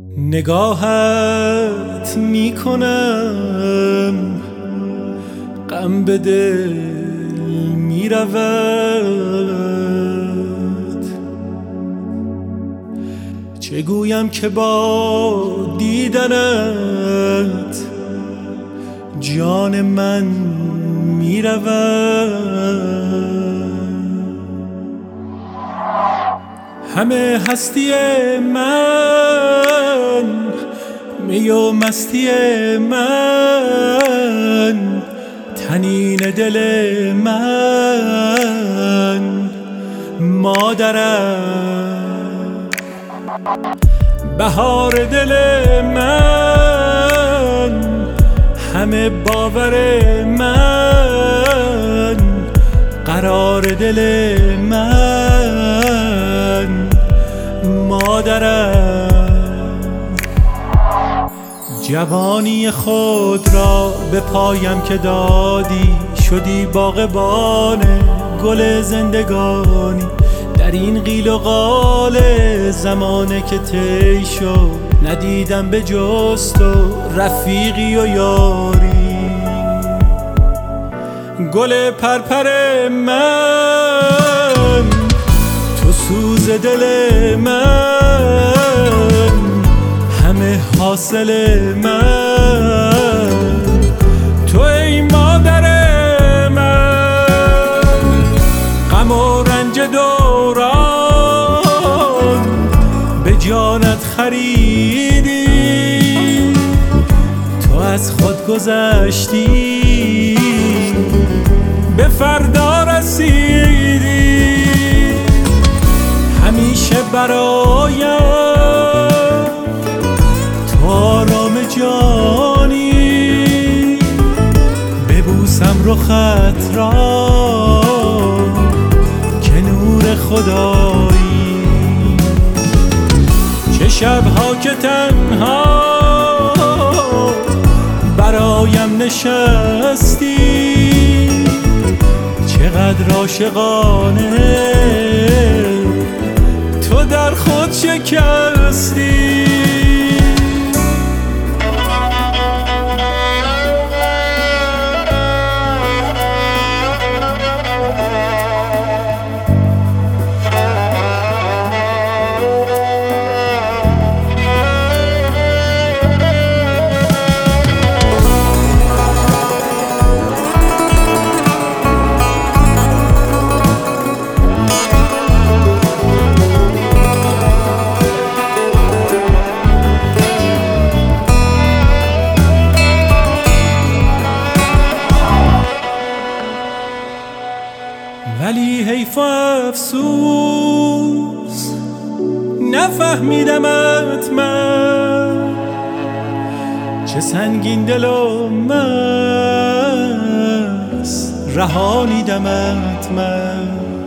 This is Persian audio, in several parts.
نگاهت میکنم غم به دل میرود، چه گویم که با دیدنت جان من میرود. همه هستی من، می و مستی من، تنین دل من، مادرم، بهار دل من، همه باور من، قرار دل من، مادرم. جوانی خود را به پایم که دادی، شدی باغبان گل زندگانی. در این قیل و قال زمانه که طی شد، ندیدم به جز تو رفیقی و یاری. گل پرپر من، تو سوز دل من، همه حاصل من، تو ای مادر من. غم و رنج دوران به جانت خریدی، تو از خود گذشتی، به فردا رسیدی. همیشه برایم تو آرام جانی، ببوسم رخت را که نور خدایی. چه شبها که تنها برایم نشستی، چقدر عاشقانه تو در خود شکستی. ولی حیف و افسوس نفهمیدمت من، چه سنگین دل و مست رهانیدمت من.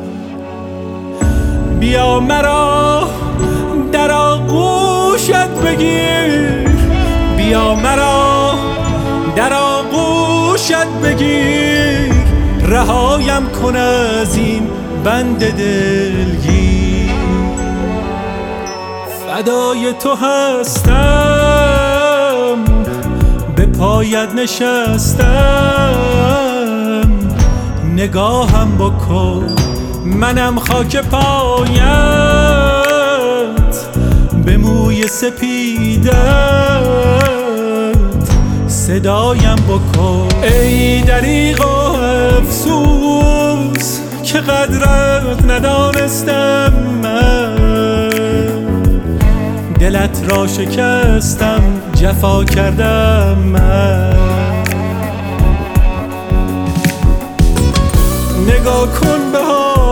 بیا مرا در آغوشت بگیر، بیا مرا در آغوشت بگیر، رهایم کن از این بند دلگیر. فدای تو هستم، به پایت نشستم. نگاهم بکن منم خاک پایت، به موی سپیدت صدایم بکن. ای دریغ و افسوس که قدرت ندانستم من، دلت را شکستم جفا کردم من. نگاه کن به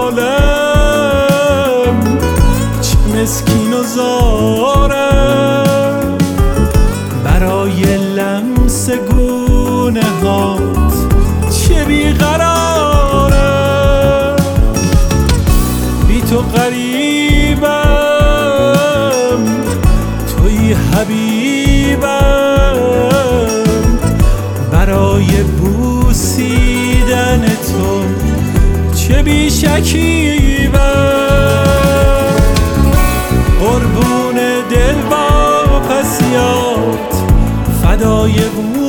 حالم چه مسکین و زارم، برای لمس گونه هات چه بیقرارم. بی تو غریبم، توی حبیبم، برای بوسیدن تو چه بی شکیبم. قربون دل جای بود